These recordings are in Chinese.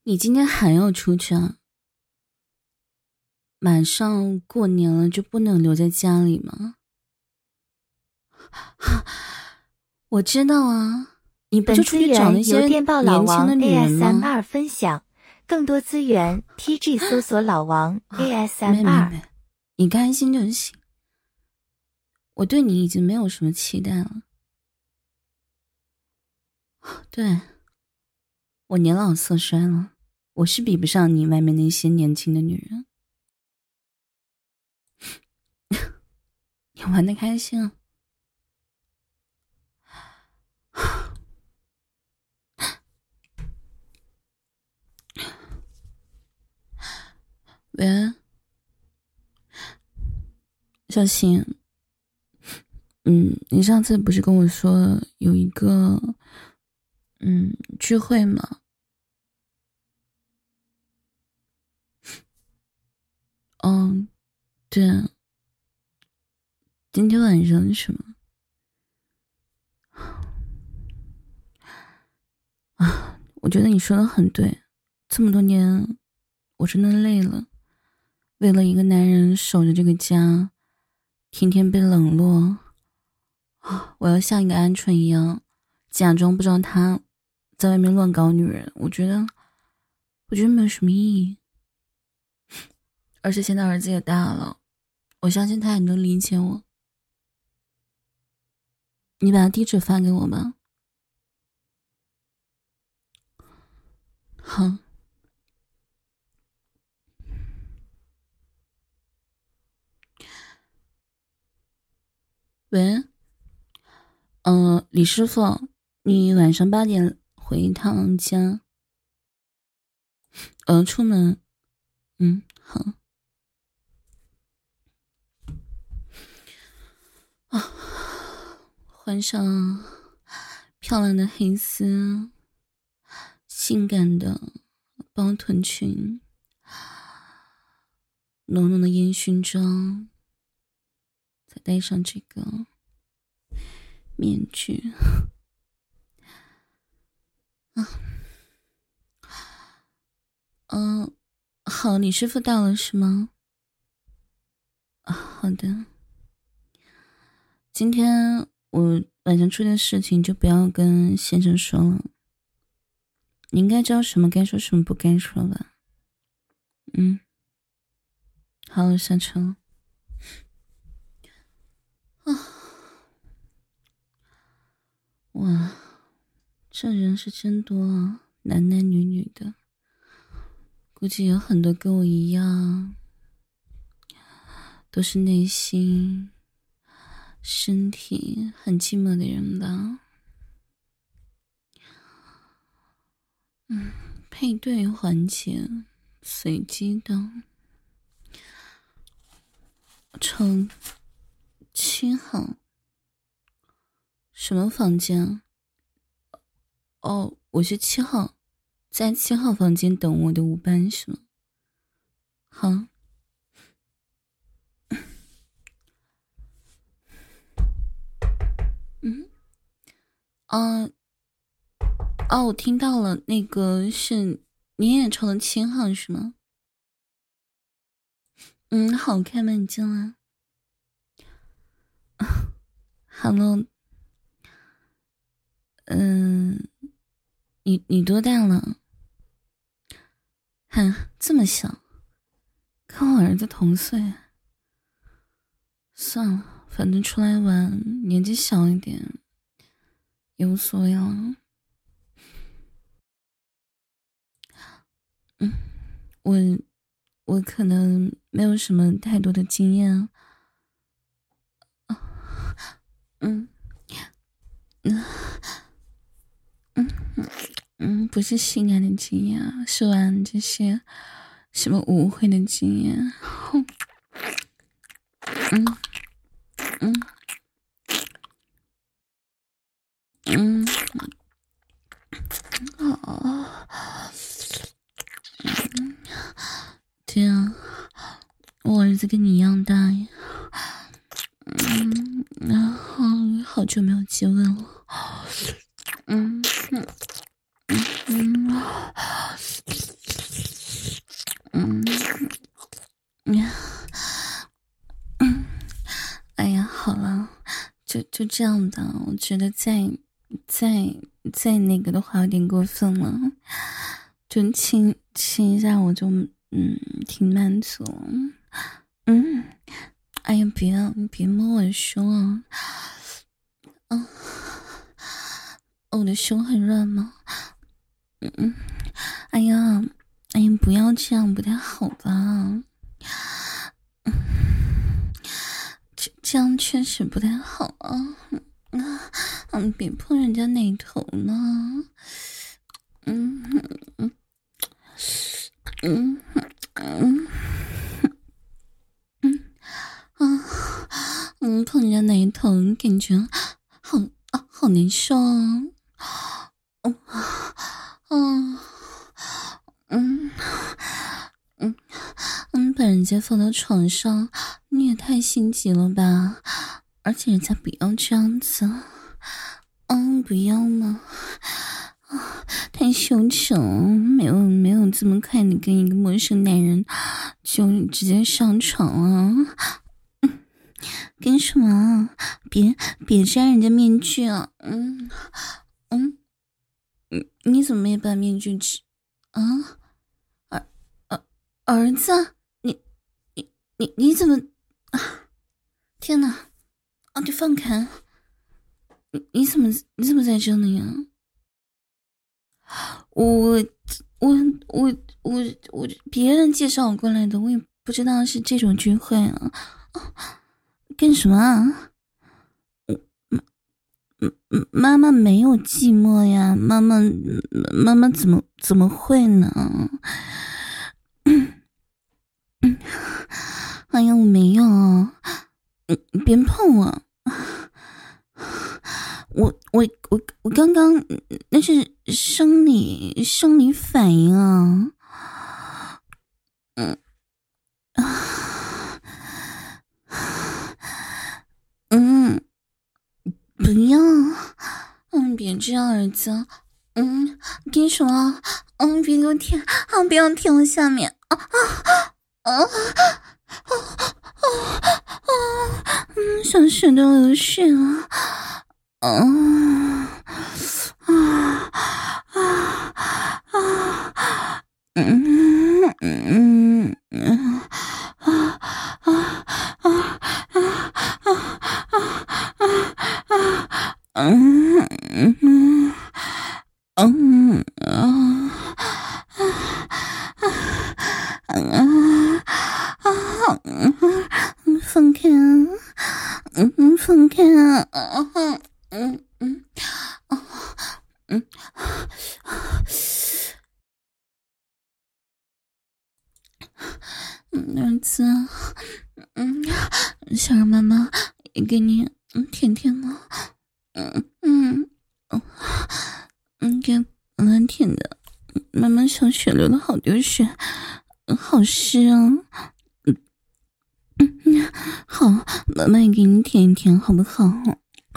你今天还要出去啊？马上过年了，就不能留在家里吗？我知道啊，你不就出去找那些年轻的女人吗？ ASMR 分享，更多资源 TG 搜索老王 ASMR。 没，你开心就行。我对你已经没有什么期待了。对，我年老色衰了，我是比不上你外面那些年轻的女人。你玩得开心啊？喂，小新，你上次不是跟我说有一个聚会吗？对，今天晚上是吗？我觉得你说的很对，这么多年我真的累了，为了一个男人守着这个家，天天被冷落，我要像一个鹌鹑一样，假装不知道他在外面乱搞女人，我觉得没有什么意义。而且现在儿子也大了，我相信他也能理解我。你把他地址发给我吧。好。喂，李师傅，你晚上8点回一趟家。出门。好。换上漂亮的黑丝，性感的包臀裙，浓浓的烟熏妆，再戴上这个面具。好，李师傅到了是吗？好的。今天我晚上出的事情就不要跟先生说了，你应该知道什么该说什么不该说吧。好，我下车了。哇，这人是真多啊，男男女女的，估计有很多跟我一样，都是内心身体很寂寞的人吧。配对环节随机的，乘7号。什么房间？我是7号，在7号房间等我的5班是吗？好。我听到了，那个是你也抽了7号是吗？好，开门进来。Hello，你多大了？这么小，跟我儿子同岁。算了，反正出来玩，年纪小一点也无所谓了。我可能没有什么太多的经验。不是性爱的经验啊，是玩这些什么舞会的经验。对啊，我儿子跟你一样大呀。然后好久没有接吻了。 哎呀，好了，就这样的，我觉得再那个的话有点过分了，就亲一下我就挺满足。哎呀，你别摸我的胸啊！我的胸很软吗？哎呀，不要这样，不太好吧？这样确实不太好啊！别碰人家奶头呢。碰人家奶头，感觉好难受把人家放到床上，你也太心急了吧？而且人家不要这样子，不要吗？太羞耻了，没有这么快的跟一个陌生男人就直接上床啊！干什么？别摘人家面具啊！你怎么没把面具啊？儿子，你怎么天哪！你放开！你怎么在这里啊？我别人介绍我过来的，我也不知道是这种聚会啊！干什么啊？妈妈没有寂寞呀，妈妈怎么会呢？哎呀，我没有，别碰我！我刚刚那是生理反应啊！不要，别这样，儿子，干什么？别给我舔，不要舔我下面，想血都流血了，放开啊！放开啊！儿子，想让妈妈也给你舔舔吗？给妈妈舔的，妈妈小血流了好多血，好湿啊！好，妈妈也给你舔一舔，好不好？好。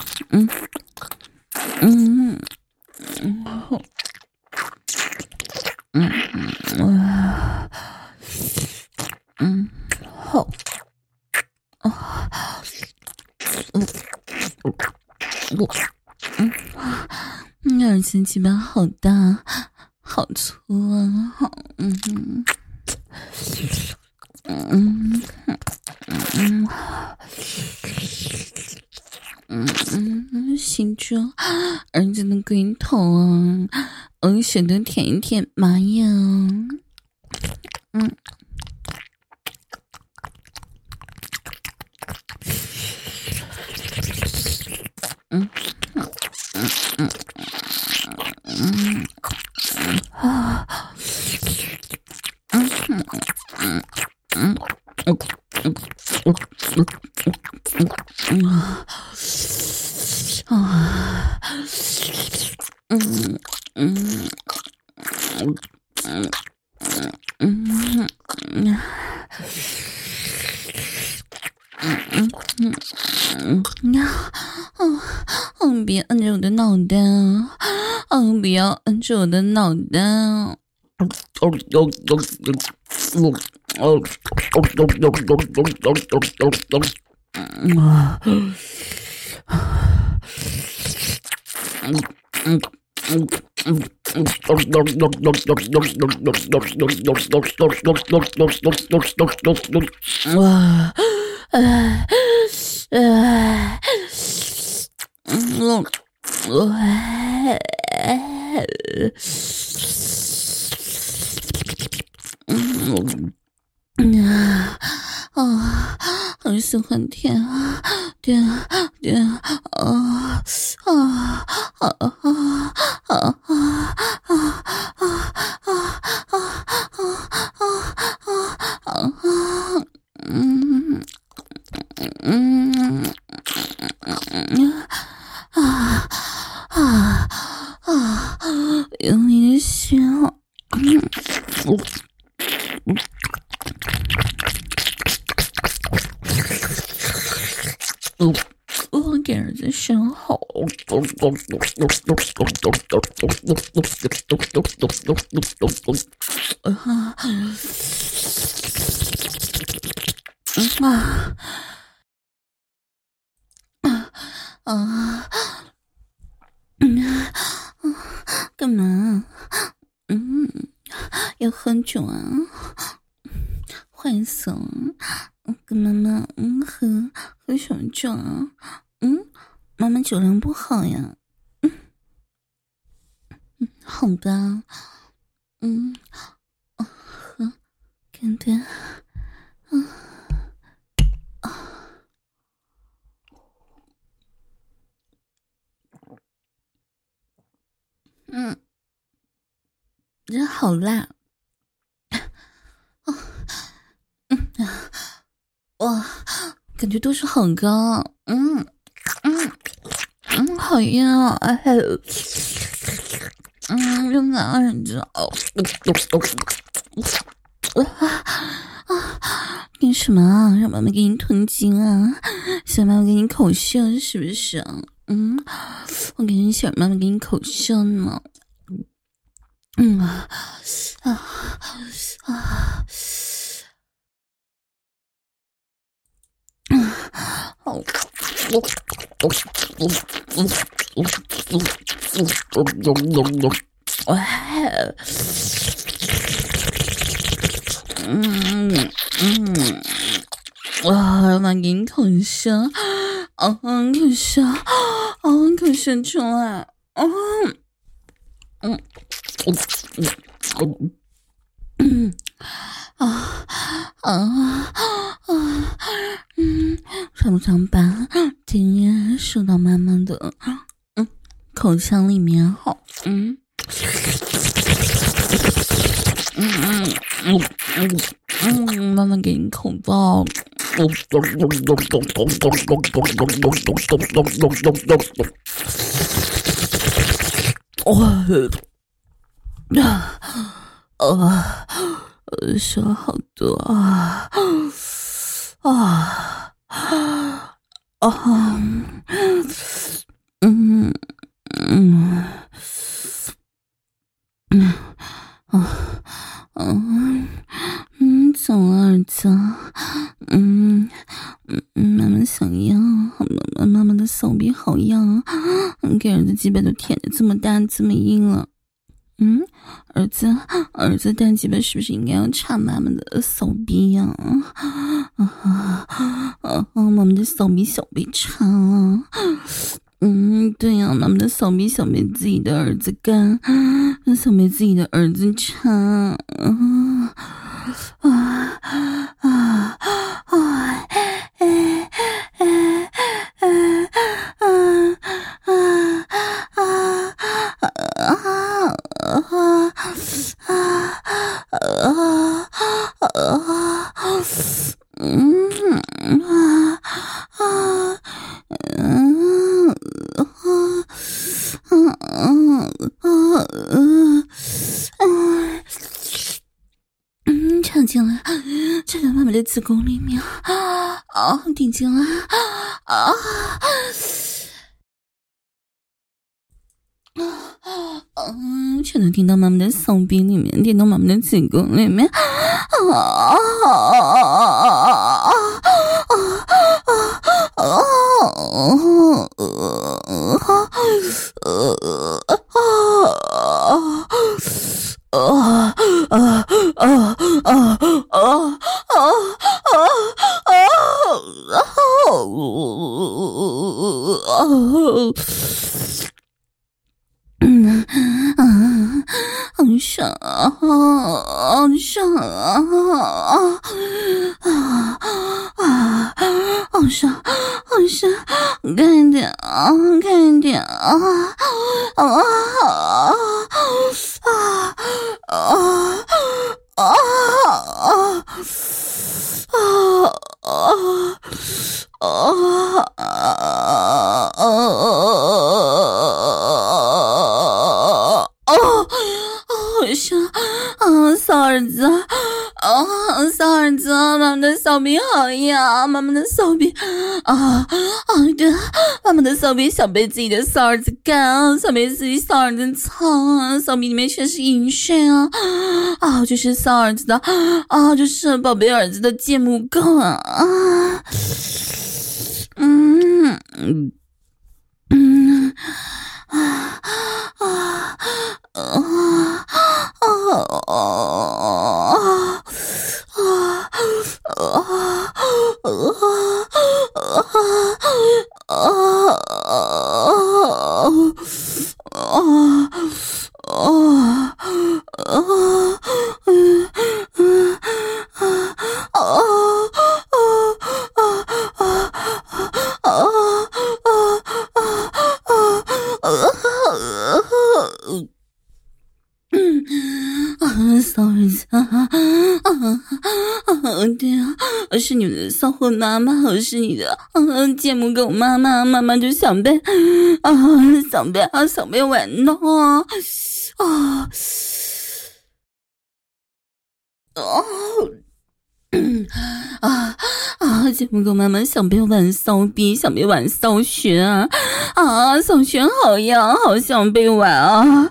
你耳机鸡巴好大，好粗啊！醒着，儿子的龟头啊，选择舔一舔，妈呀！别摁着我的脑袋不要摁着我的脑袋很喜欢舔啊，舔啊，舔啊，啊啊啊啊啊有你的笑，我给儿子生好，干嘛？要喝酒啊？坏死了！跟妈妈喝什么酒啊？妈妈酒量不好呀。好吧，喝，看看，这好辣。哇，感觉度数好高，好呀，用个耳朵，干什么啊？让妈妈给你吞精啊？想妈妈给你口秀是不是？我感觉想妈妈给你口秀呢。哇，妈给你口秀，口秀，口秀出来，爽不爽吧？今天受到妈妈的口腔里面好，妈妈给你口爆，说好多走了儿子，妈妈想要，妈妈的手臂好痒，给儿子鸡巴都舔得这么大这么硬了。儿子大鸡巴是不是应该要插妈妈的手臂呀？妈妈的手臂小被插了。对呀，妈妈的手臂小被自己的儿子干，小被自己的儿子插。插进妈妈的子宫里面，顶进来， 全都顶到妈妈的骚逼里面，顶到妈妈的子宫里面。好爽啊，好爽啊，好爽，好爽，快点啊，快点啊，骚儿子，骚儿子，妈妈的骚逼好痒，妈妈的骚逼对，妈妈的骚逼想被自己的骚儿子干，想被自己骚儿子操，骚逼里面全是淫水就是骚儿子的就是宝贝儿子的芥末膏骚儿子对啊，我是你们的骚货妈妈，我是你的芥末狗妈妈，妈妈就想被想被玩弄芥末狗妈妈想被玩骚逼，想被玩骚穴骚穴好痒，好想被玩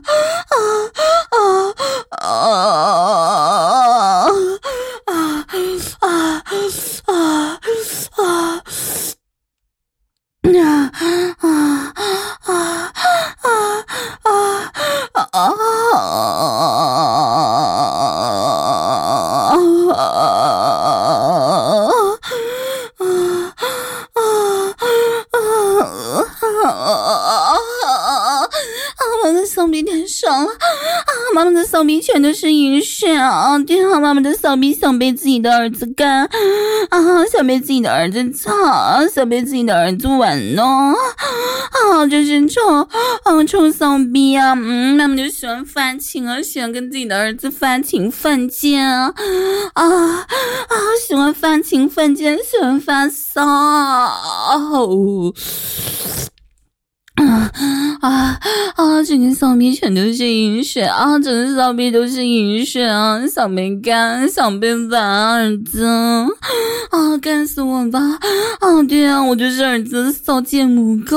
妈妈的骚逼太爽了妈妈的骚逼全都是淫水对妈妈的骚逼想被自己的儿子干想被自己的儿子操，想被自己的儿子玩弄这是臭骚逼妈妈就喜欢发情喜欢跟自己的儿子发情犯贱喜欢发情犯贱，喜欢发骚整个骚逼全都是淫水整个骚逼都是淫水想被干，想被玩儿子干死我吧对啊，我就是儿子骚贱母狗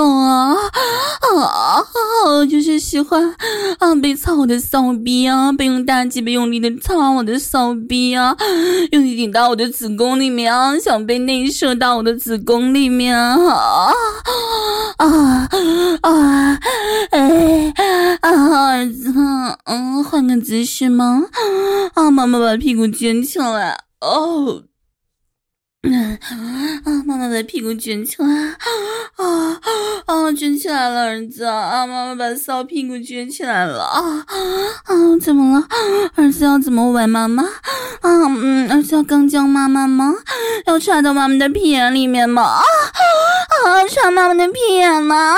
就是喜欢被操我的骚逼被用大鸡被用力的操我的骚逼用力顶到我的子宫里面想被内射到我的子宫里面儿子换个姿势吗妈妈把屁股卷起来妈妈把屁股卷起来卷起来了儿子妈妈把骚屁股卷起来了怎么了儿子要怎么玩妈妈儿子要刚将妈妈吗要插到妈妈的屁眼里面吗插妈妈的屁眼吗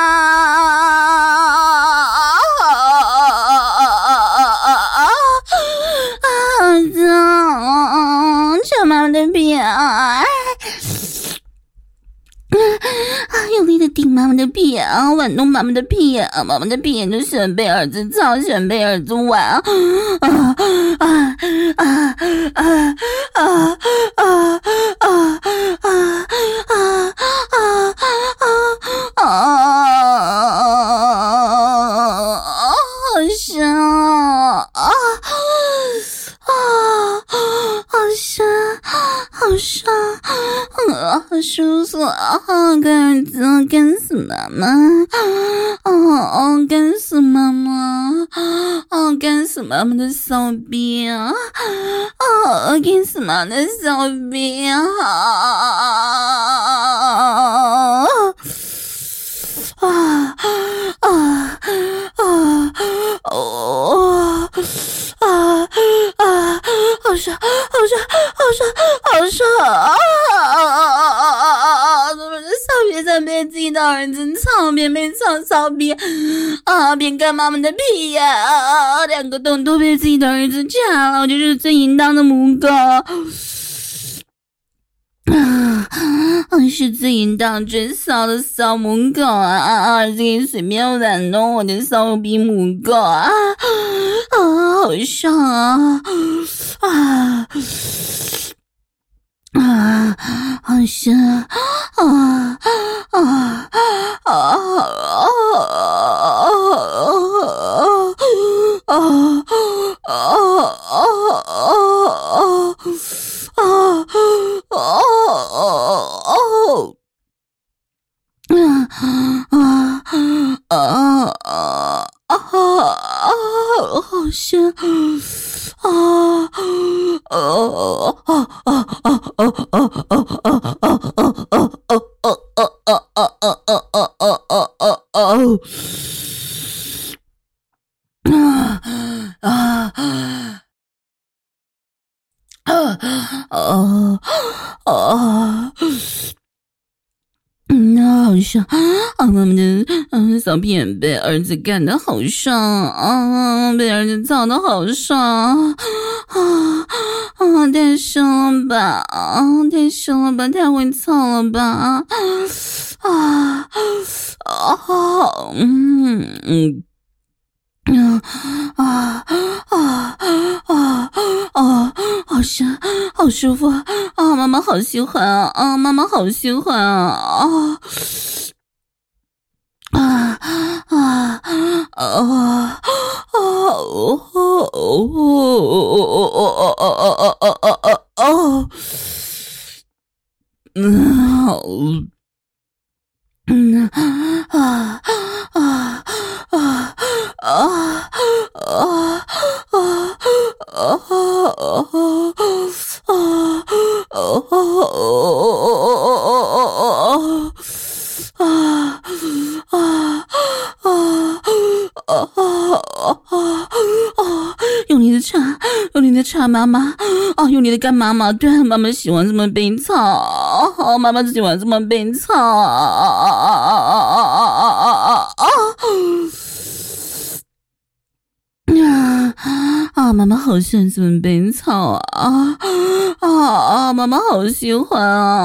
儿子插妈妈的屁眼用力的顶妈妈的屁眼玩弄妈妈的屁眼妈妈的屁眼就喜欢被儿子操，喜欢被儿子玩好香爽，好舒服啊！干儿子，干死妈妈！干死妈妈！干死妈妈的骚逼啊！干死妈妈的骚逼啊！好爽，好爽，好爽，好爽啊！怎么这骚逼在被自己的儿子操，边被操骚逼边干妈妈的屁呀！两个洞都被自己的儿子插了，我就是最淫荡的母狗。是最淫荡最骚的骚母狗啊！儿子可以随便玩弄我的骚逼母狗啊！好爽啊！好香好香好爽妈妈的小屁眼被儿子干得好爽被儿子操得好爽太爽了吧太爽了吧，太会操了吧好香，好舒服妈妈好喜欢妈妈好喜欢用力的插妈妈用力的干妈妈，对，妈妈喜欢这么被操妈妈喜欢这么被操妈妈好喜欢这么被操妈妈好喜欢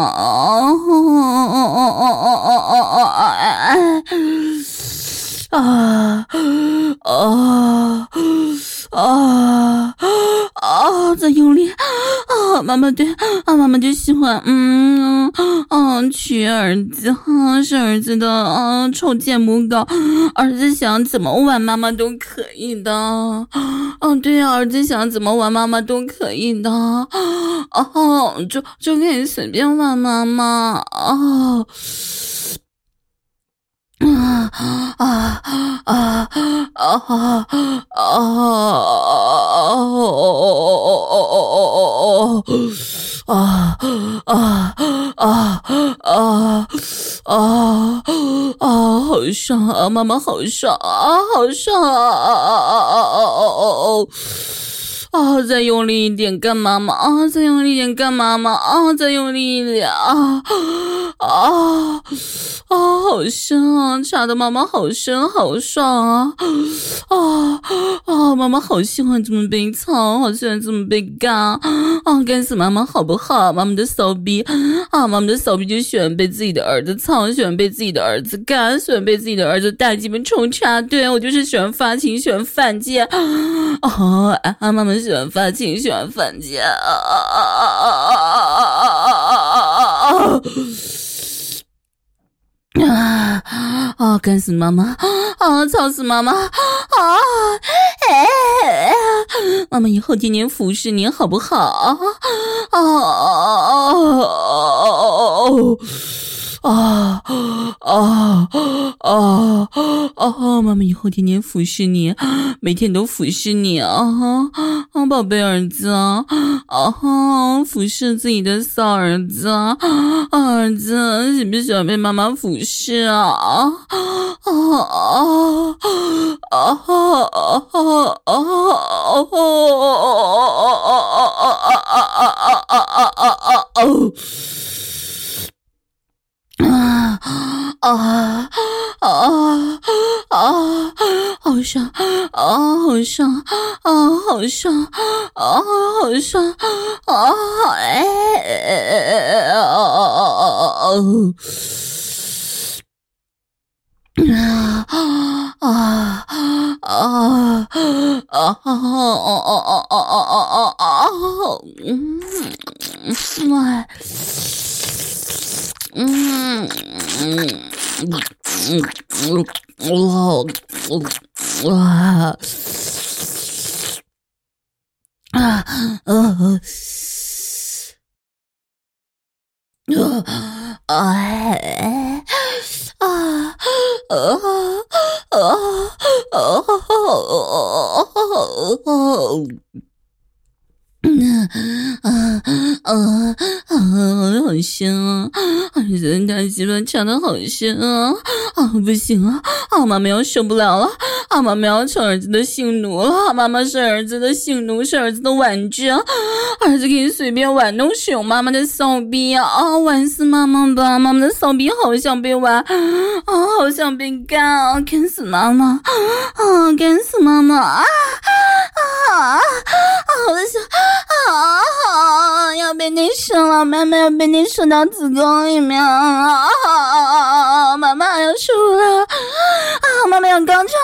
再用力妈妈对妈妈就喜欢娶儿子是儿子的臭贱母狗，儿子想怎么玩妈妈都可以的对啊，儿子想怎么玩妈妈都可以的就可以随便玩妈妈好爽妈妈好爽好爽再用力一点干妈妈再用力一点干妈妈再用力一点好深插的妈妈好深好爽妈妈好喜欢这么被操，好喜欢这么被干干死妈妈好不好？妈妈的骚逼妈妈的骚逼就喜欢被自己的儿子操，喜欢被自己的儿子干，喜欢被自己的儿子大鸡巴冲插，对，我就是喜欢发情，喜欢犯贱妈妈喜欢发情，喜欢犯贱干死妈妈！操死妈妈！妈妈以后天天服侍你好不好？妈妈以后天天服侍你，每天都服侍你宝贝儿子服侍自己的小儿子儿子喜不喜欢被妈妈服侍啊？好爽，好爽，好爽，好爽，好香啊！儿子的大鸡巴插的好深啊！不行啊！妈妈要受不了了！妈妈要成儿子的性奴了！妈妈是儿子的性奴，是儿子的玩具啊！儿子可以随便玩弄使用妈妈的骚逼啊！玩死妈妈吧！妈妈的骚逼好想被玩好想被干干死妈妈干死妈妈我的小要被你射了，妈妈要被你射到子宫里面妈妈要输了妈妈要高潮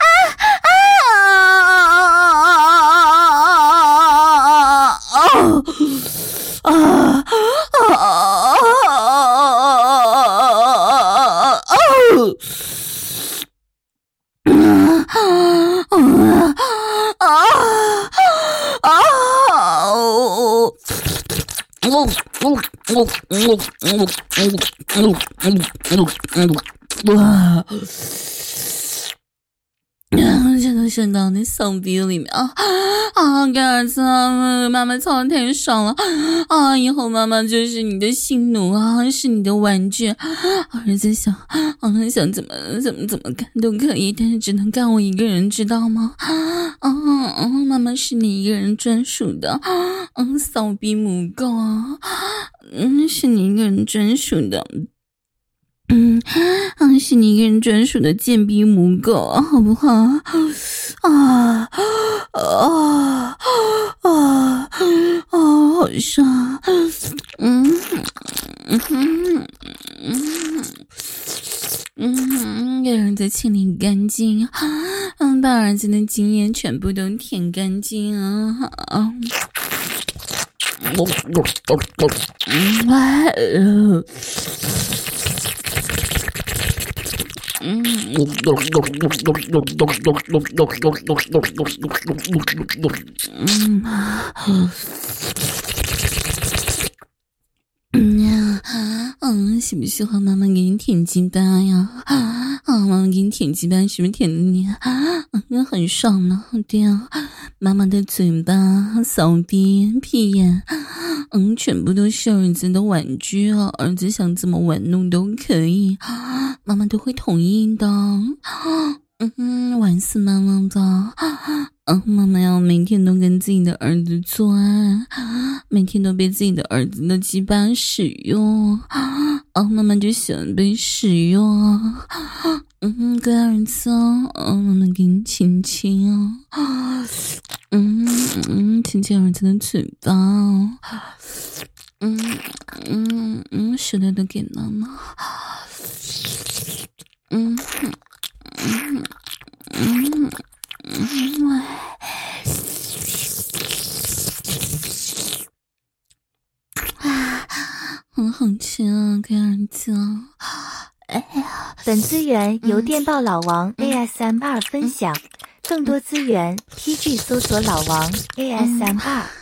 这都射到那骚逼里面干儿子妈妈操的太爽了以后妈妈就是你的性奴是你的玩具儿子想怎么干都可以，但是只能干我一个人，知道吗？妈妈是你一个人专属的骚逼母狗是你一个人专属的是你一个人专属的贱逼母狗，好不好？好爽！给人再清理干净把儿子的精液全部都舔干净喜不喜欢妈妈给你舔鸡巴呀？妈妈给你舔鸡巴，是不是舔的你很爽呢？对啊，妈妈的嘴巴、骚逼、屁眼，全部都是儿子的玩具儿子想怎么玩弄都可以，妈妈都会同意的。玩死妈妈吧！妈妈要每天都跟自己的儿子做爱，每天都被自己的儿子的鸡巴使用妈妈就喜欢被使用乖儿子妈妈给你亲亲亲亲儿子的嘴巴舌头都给妈妈很好吃啊，给儿子本资源由电报老王 ASMR 分享，更多资源 TG 搜索老王 ASMR。